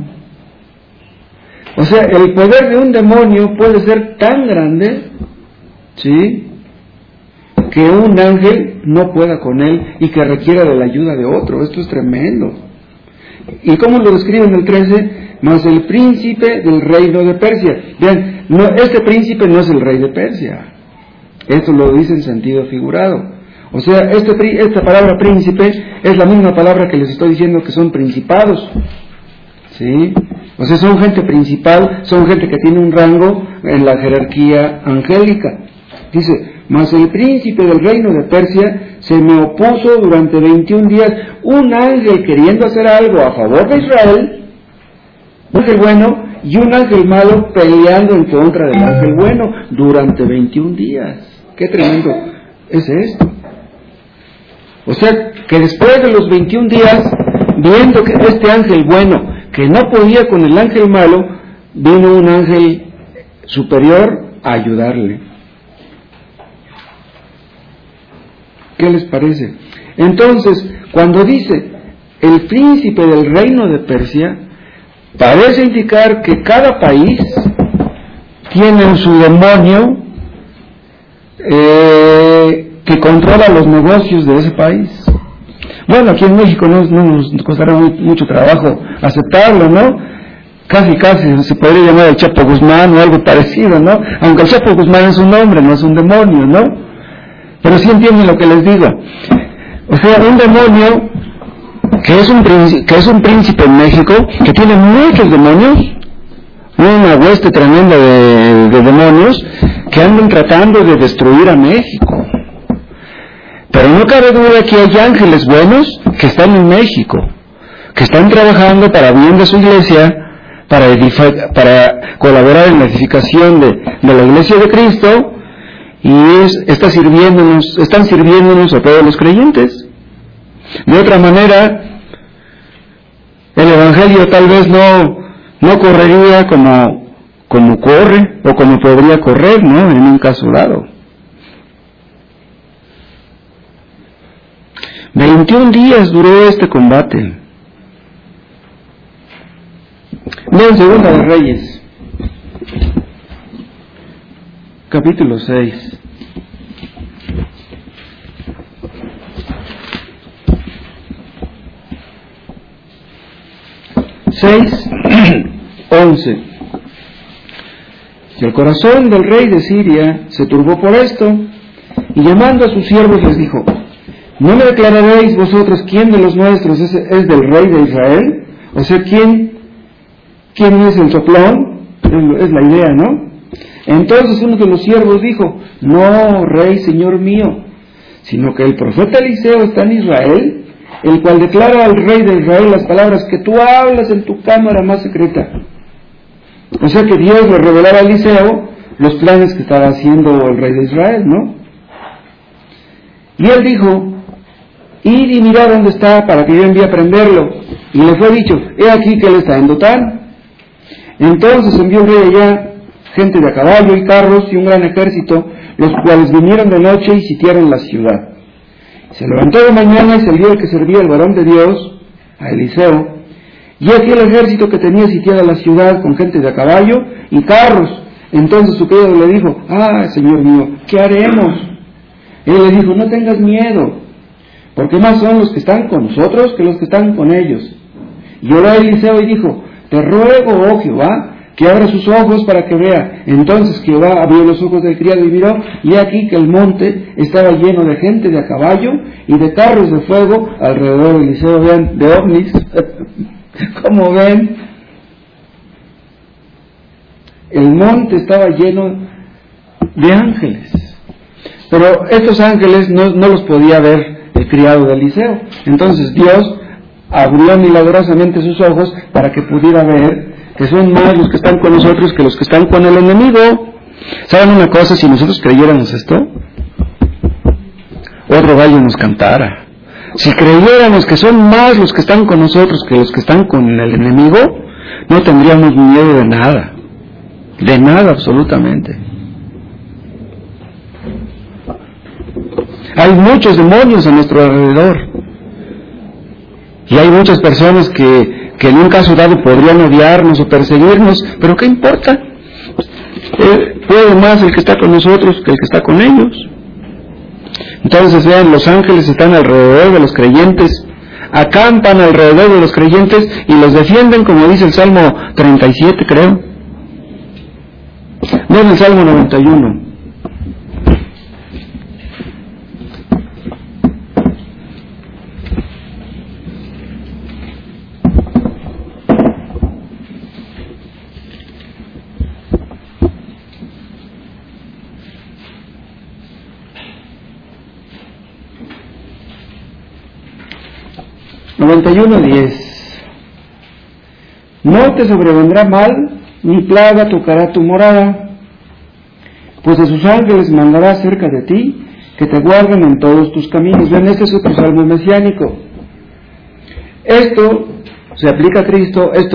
O sea, el poder de un demonio puede ser tan grande, ¿sí?, que un ángel no pueda con él y que requiera de la ayuda de otro. Esto es tremendo. ¿Y cómo lo describe en el 13? Mas el príncipe del reino de Persia. Vean, este príncipe no es el rey de Persia. Esto lo dice en sentido figurado. O sea, esta palabra príncipe es la misma palabra que les estoy diciendo que son principados. ¿Sí? O sea, son gente principal, son gente que tiene un rango en la jerarquía angélica. Dice: mas el príncipe del reino de Persia se me opuso durante 21 días. Un ángel queriendo hacer algo a favor de Israel, un ángel bueno, y un ángel malo peleando en contra del ángel bueno durante 21 días. ¡Qué tremendo es esto! O sea, que después de los 21 días, viendo que este ángel bueno, que no podía con el ángel malo, vino un ángel superior a ayudarle. ¿Qué les parece? Entonces, cuando dice el príncipe del reino de Persia, parece indicar que cada país tiene en su demonio que controla los negocios de ese país. Bueno, aquí en México no nos costará mucho trabajo aceptarlo, ¿no? Casi se podría llamar el Chapo Guzmán o algo parecido, ¿no? Aunque el Chapo Guzmán es un hombre, no es un demonio, ¿no? Pero sí entienden lo que les digo. O sea, un demonio que es un príncipe en México, que tiene muchos demonios, una hueste tremenda de demonios que andan tratando de destruir a México. Pero no cabe duda que hay ángeles buenos que están en México, que están trabajando para bien de su iglesia, para colaborar en la edificación de la iglesia de Cristo, y están sirviéndonos a todos los creyentes. De otra manera, el Evangelio tal vez no correría como corre, o como podría correr, ¿no?, en un caso dado. 21 días duró este combate. Vean Segunda de Reyes, capítulo 6. Seis, 11. Y el corazón del rey de Siria se turbó por esto, y llamando a sus siervos les dijo: ¿no me declararéis vosotros quién de los nuestros es del rey de Israel? O sea, ¿quién es el soplón? Es la idea, ¿no? Entonces uno de los siervos dijo: no, rey, señor mío, sino que el profeta Eliseo está en Israel, el cual declara al rey de Israel las palabras que tú hablas en tu cámara más secreta. O sea que Dios le revelaba a Eliseo los planes que estaba haciendo el rey de Israel, ¿no? Y él dijo: id y mirad dónde está, para que yo envíe a prenderlo. Y le fue dicho: he aquí que él está en Dotán. Entonces envió el rey allá gente de a caballo y carros y un gran ejército, los cuales vinieron de noche y sitiaron la ciudad. Se levantó de mañana y salió el que servía el varón de Dios, a Eliseo, y aquí el ejército que tenía sitiada la ciudad con gente de a caballo y carros. Entonces su criado le dijo: señor mío, ¿qué haremos? Él le dijo: no tengas miedo, porque más son los que están con nosotros que los que están con ellos. Y oró a Eliseo y dijo: te ruego, oh Jehová, que abra sus ojos para que vea. Entonces Jehová abrió los ojos del criado y miró, y aquí que el monte estaba lleno de gente de a caballo y de carros de fuego alrededor de Eliseo. Vean, de ovnis. Como ven, el monte estaba lleno de ángeles, pero estos ángeles no los podía ver el criado de Eliseo. Entonces Dios abrió milagrosamente sus ojos para que pudiera ver que son más los que están con nosotros que los que están con el enemigo. ¿Saben una cosa? Si nosotros creyéramos esto, otro gallo nos cantara. Si creyéramos que son más los que están con nosotros que los que están con el enemigo, no tendríamos miedo de nada absolutamente. Hay muchos demonios a nuestro alrededor, y hay muchas personas que en un caso dado podrían odiarnos o perseguirnos, pero ¿qué importa? Puede más el que está con nosotros que el que está con ellos. Entonces vean, los ángeles están alrededor de los creyentes, acampan alrededor de los creyentes y los defienden, como dice el Salmo 37, creo. Vean el Salmo 91. No te sobrevendrá mal, ni plaga tocará tu morada, pues a sus ángeles mandará cerca de ti, que te guarden en todos tus caminos. Ven, este es otro salmo mesiánico. Esto se aplica a Cristo. Esto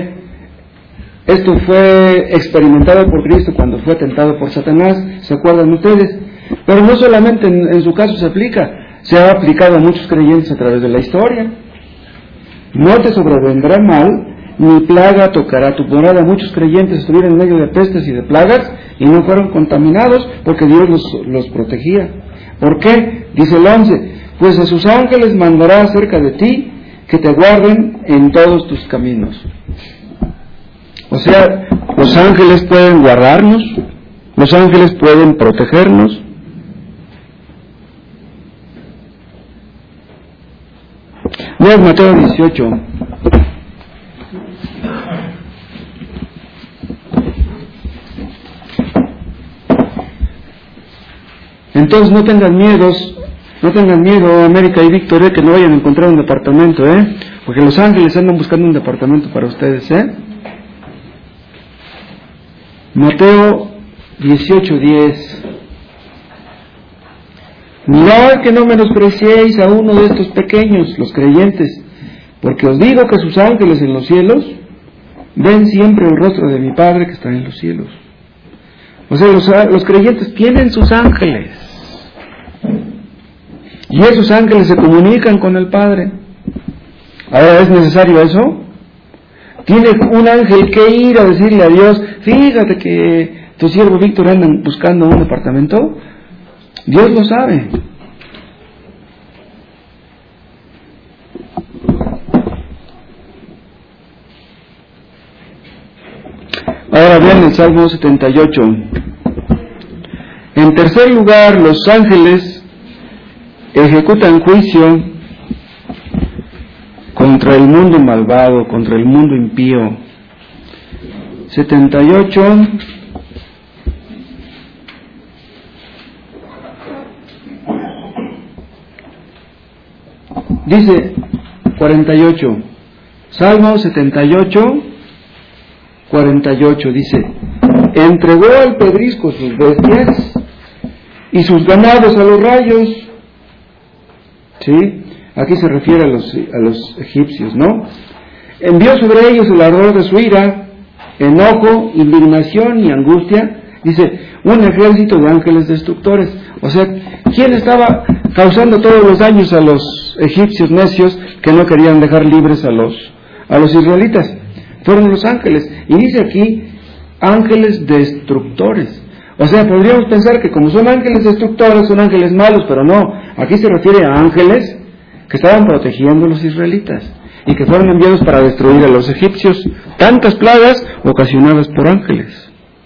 fue experimentado por Cristo cuando fue tentado por Satanás, ¿se acuerdan ustedes? Pero no solamente en su caso se aplica, se ha aplicado a muchos creyentes a través de la historia. No te sobrevendrá mal, ni plaga tocará tu morada. Muchos creyentes estuvieron en medio de pestes y de plagas y no fueron contaminados porque Dios los protegía. ¿Por qué? Dice el 11: pues a sus ángeles mandará cerca de ti, que te guarden en todos tus caminos. O sea, los ángeles pueden guardarnos, los ángeles pueden protegernos. Vean Mateo 18. Entonces no tengan miedo, América y Víctor, que no vayan a encontrar un departamento, porque los ángeles andan buscando un departamento para ustedes, Mateo 18:10. mirad que no menospreciéis a uno de estos pequeños, los creyentes, porque os digo que sus ángeles en los cielos ven siempre el rostro de mi Padre que está en los cielos. O sea, los creyentes tienen sus ángeles, y esos ángeles se comunican con el Padre. Ahora, ¿es necesario eso? ¿Tiene un ángel que ir a decirle a Dios, fíjate que tu siervo Víctor anda buscando un departamento? Dios lo sabe. Ahora vean el Salmo 78. En tercer lugar, los ángeles ejecutan juicio contra el mundo malvado, contra el mundo impío. 78. Dice 48, Salmo 78, 48, dice: entregó al pedrisco sus bestias y sus ganados a los rayos. ¿Sí? Aquí se refiere a los egipcios, ¿no? Envió sobre ellos el ardor de su ira, enojo, indignación y angustia. Dice, un ejército de ángeles destructores. O sea, ¿quién estaba causando todos los daños a los egipcios necios que no querían dejar libres a los israelitas? Fueron los ángeles. Y dice aquí, ángeles destructores. O sea, podríamos pensar que como son ángeles destructores, son ángeles malos, pero no. Aquí se refiere a ángeles que estaban protegiendo a los israelitas y que fueron enviados para destruir a los egipcios. Tantas plagas ocasionadas por ángeles.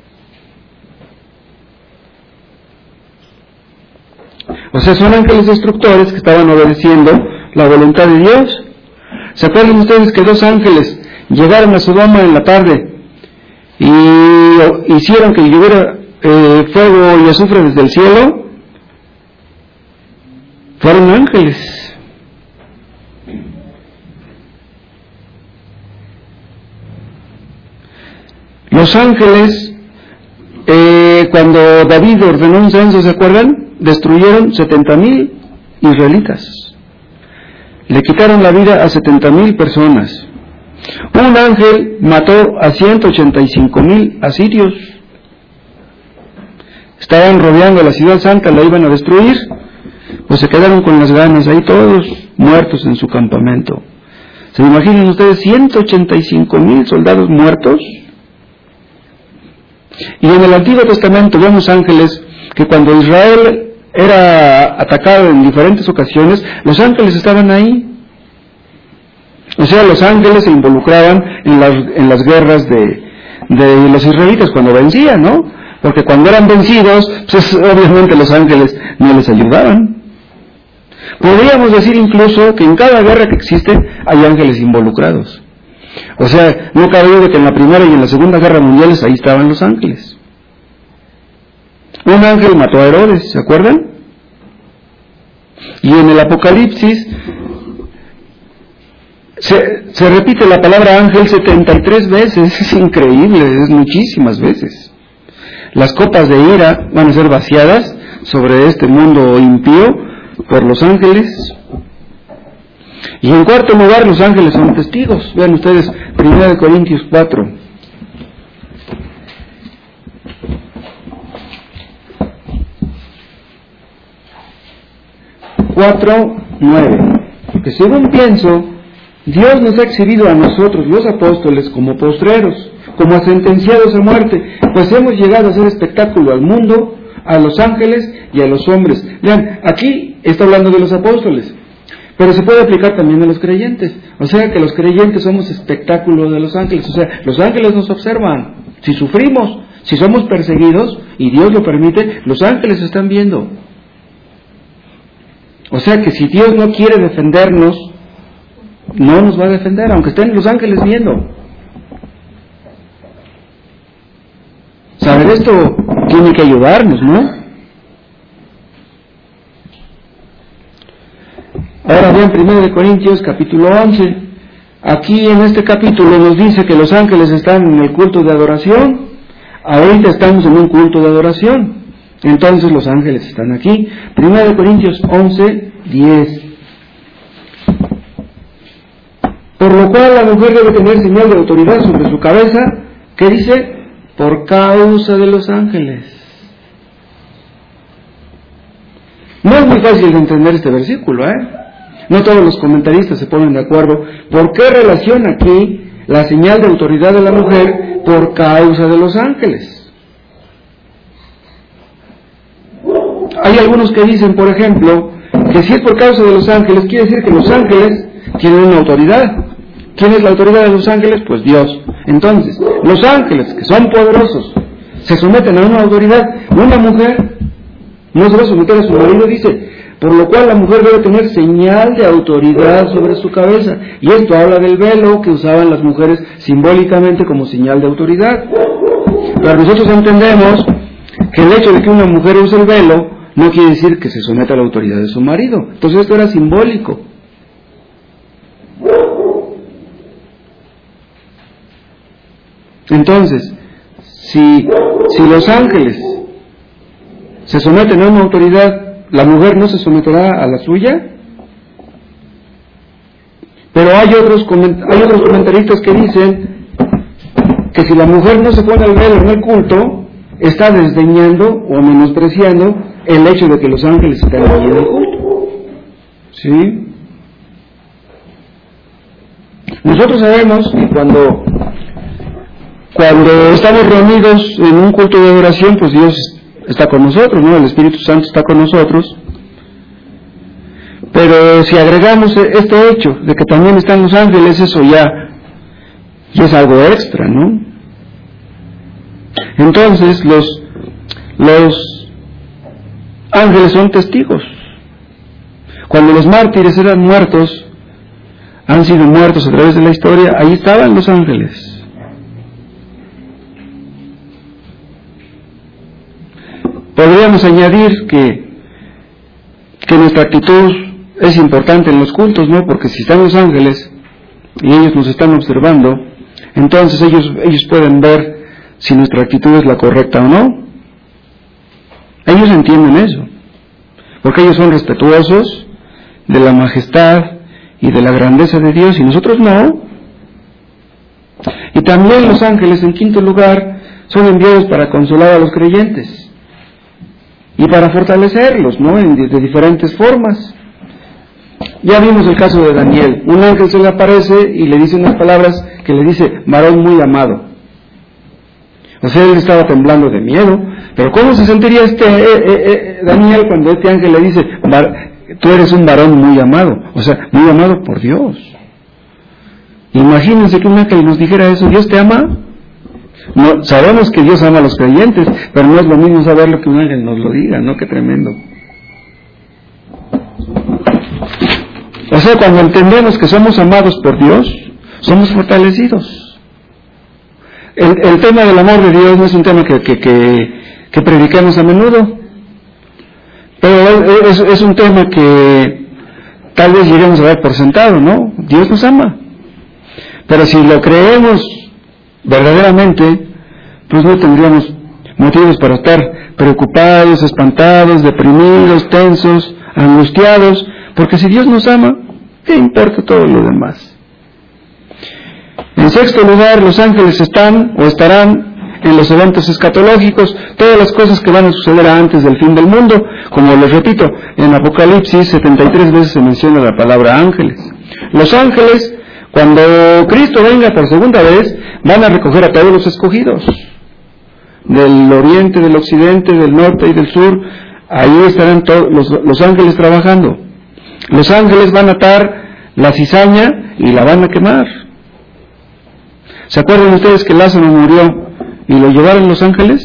O sea, son ángeles destructores que estaban obedeciendo la voluntad de Dios. ¿Se acuerdan ustedes que dos ángeles llegaron a Sodoma en la tarde y hicieron que lloviera fuego y azufre desde el cielo? Fueron ángeles. Los ángeles, cuando David ordenó un censo, ¿se acuerdan? Destruyeron 70,000 israelitas. Le quitaron la vida a 70,000 personas. Un ángel mató a 185,000 asirios. Estaban rodeando la ciudad santa, la iban a destruir, pues se quedaron con las ganas, ahí todos muertos en su campamento. ¿Se imaginan ustedes 185,000 soldados muertos? Y en el Antiguo Testamento vemos ángeles que cuando Israel era atacado en diferentes ocasiones, los ángeles estaban ahí. O sea, los ángeles se involucraban en las guerras de los israelitas cuando vencían, ¿no? Porque cuando eran vencidos, pues obviamente los ángeles no les ayudaban. Podríamos decir incluso que en cada guerra que existe hay ángeles involucrados. O sea, no cabe duda que en la Primera y en la Segunda Guerra Mundiales ahí estaban los ángeles. Un ángel mató a Herodes, ¿se acuerdan? Y en el Apocalipsis se repite la palabra ángel 73 veces, es increíble, es muchísimas veces. Las copas de ira van a ser vaciadas sobre este mundo impío por los ángeles. Y en cuarto lugar, los ángeles son testigos. Vean ustedes, 1 Corintios 4. 4:9. Que según pienso, Dios nos ha exhibido a nosotros, los apóstoles, como postreros, como sentenciados a muerte, pues hemos llegado a hacer espectáculo al mundo, a los ángeles y a los hombres. Vean, aquí está hablando de los apóstoles, pero se puede aplicar también a los creyentes. O sea que los creyentes somos espectáculo de los ángeles. O sea, los ángeles nos observan. Si sufrimos, si somos perseguidos, y Dios lo permite, los ángeles están viendo. O sea que si Dios no quiere defendernos, no nos va a defender, aunque estén los ángeles viendo. Saber esto tiene que ayudarnos, ¿no? Ahora bien, 1 Corintios capítulo 11. Aquí en este capítulo nos dice que los ángeles están en el culto de adoración. Ahorita estamos en un culto de adoración. Entonces los ángeles están aquí. 1 Corintios 11:10. Por lo cual la mujer debe tener señal de autoridad sobre su cabeza. ¿Qué dice? Por causa de los ángeles. No es muy fácil de entender este versículo, No todos los comentaristas se ponen de acuerdo. ¿Por qué relaciona aquí la señal de autoridad de la mujer por causa de los ángeles? Hay algunos que dicen, por ejemplo, que si es por causa de los ángeles, quiere decir que los ángeles tienen una autoridad. ¿Quién es la autoridad de los ángeles? Pues Dios. Entonces, los ángeles, que son poderosos, se someten a una autoridad. Una mujer no se va a someter a su marido, dice, por lo cual la mujer debe tener señal de autoridad sobre su cabeza. Y esto habla del velo que usaban las mujeres simbólicamente como señal de autoridad. Pero nosotros entendemos que el hecho de que una mujer use el velo no quiere decir que se someta a la autoridad de su marido. Entonces esto era simbólico. Entonces, si los ángeles se someten a una autoridad, ¿la mujer no se someterá a la suya? Pero hay otros comentaristas que dicen que si la mujer no se pone el velo en el culto, está desdeñando o menospreciando el hecho de que los ángeles están allí en el culto. ¿Sí? Nosotros sabemos que cuando estamos reunidos en un culto de adoración, pues Dios está con nosotros, ¿no? El Espíritu Santo está con nosotros. Pero si agregamos este hecho de que también están los ángeles, eso ya es algo extra, ¿no? Entonces los ángeles son testigos. Cuando los mártires eran muertos, han sido muertos a través de la historia, ahí estaban los ángeles. Podríamos añadir que nuestra actitud es importante en los cultos, ¿no? Porque si están los ángeles y ellos nos están observando, entonces ellos pueden ver si nuestra actitud es la correcta o no. Ellos entienden eso, porque ellos son respetuosos de la majestad y de la grandeza de Dios, y nosotros no. Y también los ángeles, en quinto lugar, son enviados para consolar a los creyentes y para fortalecerlos, ¿no? De diferentes formas. Ya vimos el caso de Daniel. Un ángel se le aparece y le dice unas palabras que le dice, varón muy amado. O sea, él estaba temblando de miedo. Pero ¿cómo se sentiría Daniel cuando este ángel le dice, tú eres un varón muy amado? O sea, muy amado por Dios. Imagínense que un ángel nos dijera eso, ¿Dios te ama? No, sabemos que Dios ama a los creyentes, pero no es lo mismo saberlo que un ángel nos lo diga, ¿no? Qué tremendo. O sea, cuando entendemos que somos amados por Dios, somos fortalecidos. El tema del amor de Dios no es un tema que prediquemos a menudo, pero es un tema que tal vez lleguemos a dar por sentado, ¿no? Dios nos ama. Pero si lo creemos verdaderamente, pues no tendríamos motivos para estar preocupados, espantados, deprimidos, tensos, angustiados, porque si Dios nos ama, ¿qué importa todo lo demás? En sexto lugar, los ángeles están o estarán en los eventos escatológicos, todas las cosas que van a suceder antes del fin del mundo. Como les repito, en Apocalipsis 73 veces se menciona la palabra ángeles. Los ángeles, cuando Cristo venga por segunda vez, van a recoger a todos los escogidos, del oriente, del occidente, del norte y del sur. Ahí estarán todos los ángeles trabajando. Los ángeles van a atar la cizaña y la van a quemar. ¿Se acuerdan ustedes que Lázaro murió y lo llevaron los ángeles?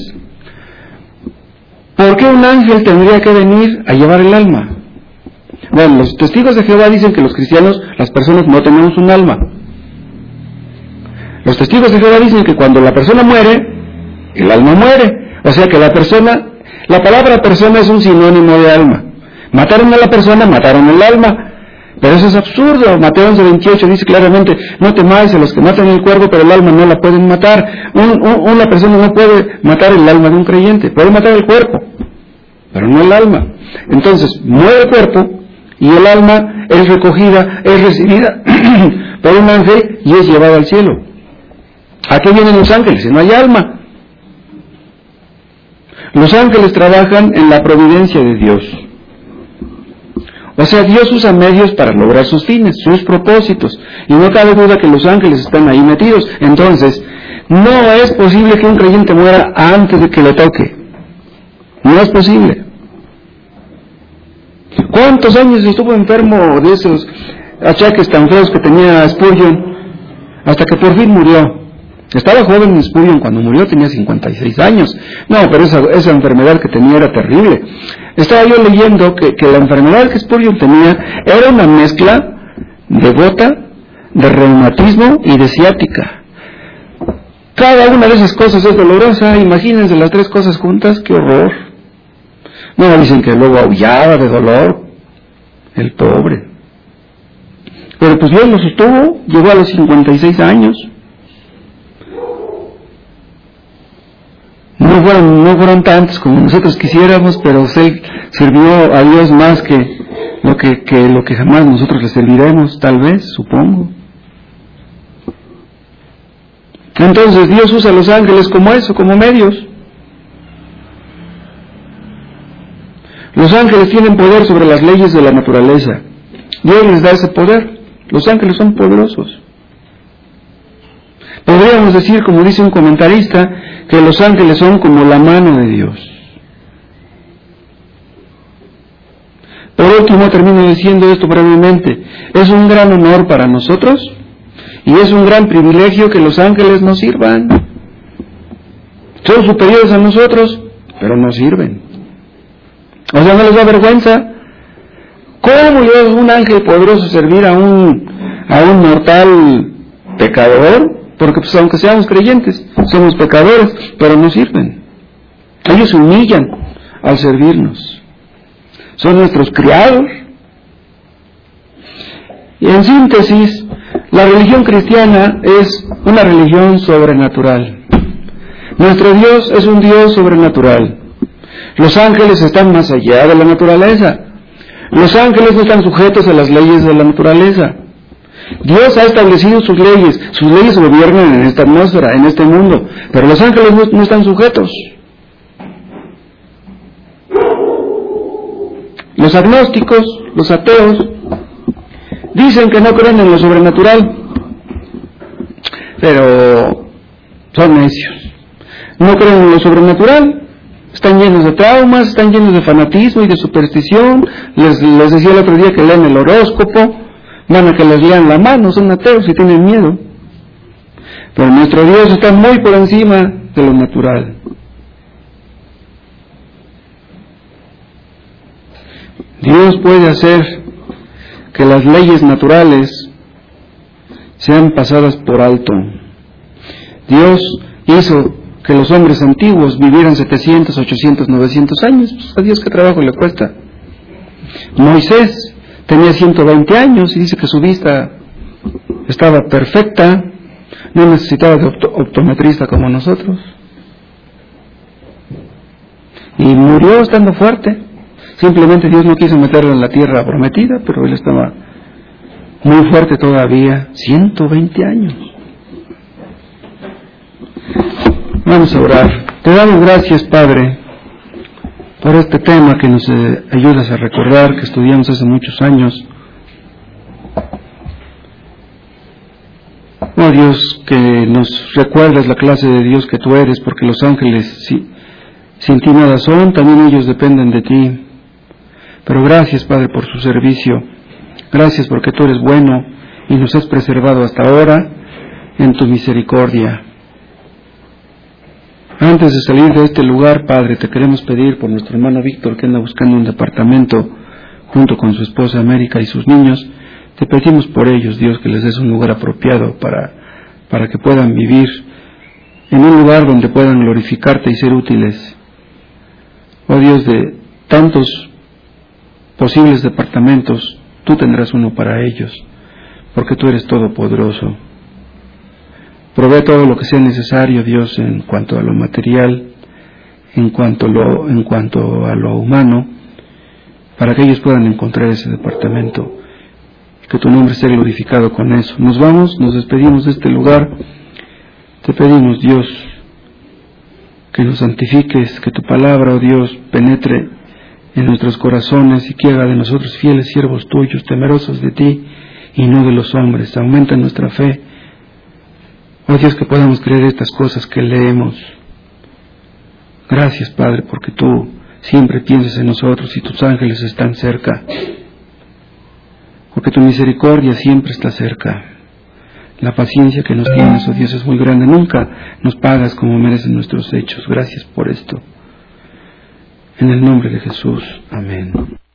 ¿Por qué un ángel tendría que venir a llevar el alma? Bueno, los testigos de Jehová dicen que los cristianos, las personas, no tenemos un alma. Los testigos de Jehová dicen que cuando la persona muere, el alma muere. O sea que la palabra persona es un sinónimo de alma. Mataron a la persona, mataron el alma. Pero eso es absurdo. Mateo 11:28 dice claramente, no temáis a los que matan el cuerpo, pero el alma no la pueden matar. Una persona no puede matar el alma de un creyente, puede matar el cuerpo, pero no el alma. Entonces, muere el cuerpo y el alma es recogida, es recibida por un ángel y es llevada al cielo. ¿A qué vienen los ángeles? Si no hay alma. Los ángeles trabajan en la providencia de Dios. O sea, Dios usa medios para lograr sus fines, sus propósitos. Y no cabe duda que los ángeles están ahí metidos. Entonces, no es posible que un creyente muera antes de que lo toque. No es posible. ¿Cuántos años estuvo enfermo de esos achaques tan feos que tenía Spurgeon? Hasta que por fin murió. Estaba joven Spurgeon cuando murió, tenía 56 años. No, pero esa enfermedad que tenía era terrible. Estaba yo leyendo que la enfermedad que Spurgeon tenía era una mezcla de gota, de reumatismo y de ciática. Cada una de esas cosas es dolorosa. Imagínense las tres cosas juntas, ¡qué horror! No, dicen que luego aullaba de dolor, el pobre. Pero pues Dios lo sostuvo, llegó a los 56 años. No fueron tantos como nosotros quisiéramos, pero él sirvió a Dios más que lo que jamás nosotros le serviremos, tal vez, supongo. Entonces Dios usa a los ángeles como eso, como medios. Los ángeles tienen poder sobre las leyes de la naturaleza. Dios les da ese poder. Los ángeles son poderosos. Podríamos decir, como dice un comentarista, que los ángeles son como la mano de Dios. Por último, termino diciendo esto brevemente. Es un gran honor para nosotros y es un gran privilegio que los ángeles nos sirvan. Son superiores a nosotros, pero nos sirven. O sea, ¿no les da vergüenza? ¿Cómo le da un ángel poderoso servir a un mortal pecador? Porque pues aunque seamos creyentes, somos pecadores, pero nos sirven. Ellos se humillan al servirnos. Son nuestros criados. Y en síntesis, la religión cristiana es una religión sobrenatural. Nuestro Dios es un Dios sobrenatural. Los ángeles están más allá de la naturaleza. Los ángeles no están sujetos a las leyes de la naturaleza. Dios ha establecido sus leyes gobiernan en esta atmósfera, en este mundo, pero los ángeles no están sujetos. Los agnósticos, los ateos, dicen que no creen en lo sobrenatural, pero son necios. No creen en lo sobrenatural, están llenos de traumas, están llenos de fanatismo y de superstición. Les decía el otro día que leen el horóscopo, van a que les lean la mano, son ateos y tienen miedo. Pero nuestro Dios está muy por encima de lo natural. Dios puede hacer que las leyes naturales sean pasadas por alto. Dios hizo que los hombres antiguos vivieran 700, 800, 900 años. Pues a Dios qué trabajo le cuesta. Moisés tenía 120 años y dice que su vista estaba perfecta, no necesitaba de optometrista como nosotros. Y murió estando fuerte. Simplemente Dios no quiso meterlo en la tierra prometida, pero él estaba muy fuerte todavía, 120 años. Vamos a orar. Te damos gracias, Padre, por este tema que nos ayudas a recordar, que estudiamos hace muchos años. Oh Dios, que nos recuerdes la clase de Dios que tú eres, porque los ángeles sin ti nada son, también ellos dependen de ti. Pero gracias, Padre, por su servicio. Gracias porque tú eres bueno y nos has preservado hasta ahora en tu misericordia. Antes de salir de este lugar, Padre, te queremos pedir por nuestro hermano Víctor, que anda buscando un departamento junto con su esposa América y sus niños. Te pedimos por ellos, Dios, que les des un lugar apropiado para que puedan vivir en un lugar donde puedan glorificarte y ser útiles. Oh Dios, de tantos posibles departamentos, tú tendrás uno para ellos, porque tú eres todopoderoso. Provee todo lo que sea necesario, Dios, en cuanto a lo material, en cuanto a lo humano, para que ellos puedan encontrar ese departamento, que tu nombre sea glorificado con eso. Nos vamos, nos despedimos de este lugar. Te pedimos, Dios, que nos santifiques, que tu palabra, oh Dios, penetre en nuestros corazones y que haga de nosotros fieles siervos tuyos, temerosos de ti y no de los hombres. Aumenta nuestra fe, oh Dios, que podamos creer estas cosas que leemos. Gracias, Padre, porque tú siempre piensas en nosotros y tus ángeles están cerca, porque tu misericordia siempre está cerca. La paciencia que nos tienes, oh Dios, es muy grande. Nunca nos pagas como merecen nuestros hechos. Gracias por esto. En el nombre de Jesús. Amén.